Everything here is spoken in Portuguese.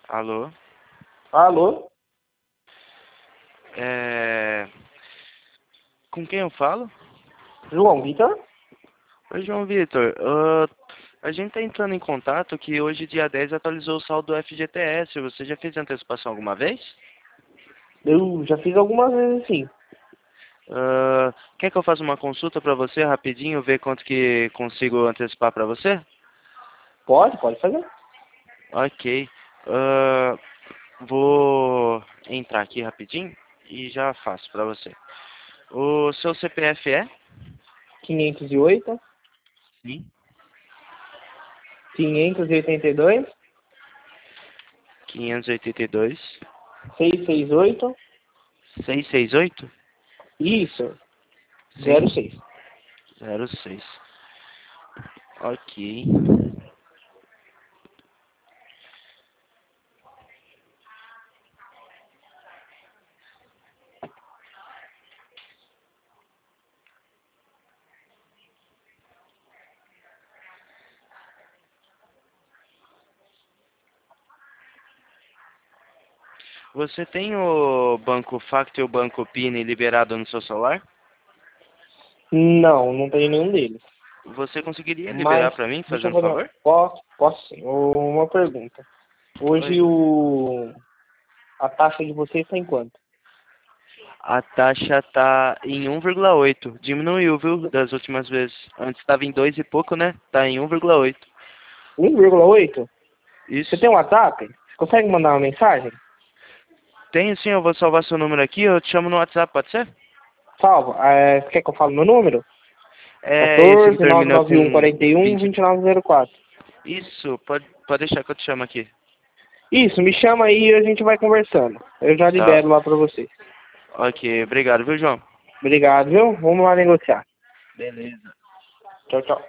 Alô? Alô? É... Com quem eu falo? João Vitor? Oi, João Vitor. A gente tá entrando em contato que hoje, dia 10, atualizou o saldo do FGTS. Você já fez antecipação alguma vez? Eu já fiz algumas vezes sim. Quer que eu faça uma consulta para você rapidinho, ver quanto que consigo antecipar para você? Pode fazer. Ok. Ah, vou entrar aqui rapidinho e já faço para você. O seu CPF é? 508, Sim. 582, 582. 668, 668? isso, Sim. 06. 06. Ok. Você tem o Banco Facto e o Banco Pini liberado no seu celular? Não, não tem nenhum deles. Você conseguiria liberar Mas, para mim, deixa eu fazendo fazer favor? posso sim. Uma pergunta. Hoje Oi. a taxa de vocês está em quanto? A taxa tá em 1,8. Diminuiu, viu, das últimas vezes. Antes estava em 2 e pouco, né? Tá em 1,8. 1,8? Você Isso. tem um WhatsApp? Você consegue mandar uma mensagem? Tenho sim, eu vou salvar seu número aqui, eu te chamo no WhatsApp, pode ser? Salva. Você quer que eu fale meu número? É esse que 14 termina 991 com 41 20. 2904. Isso, pode deixar que eu te chamo aqui. Isso, me chama aí e a gente vai conversando. Eu já Tá. libero lá pra vocês. Ok, obrigado, viu, João? Obrigado, viu? Vamos lá negociar. Beleza. Tchau, tchau.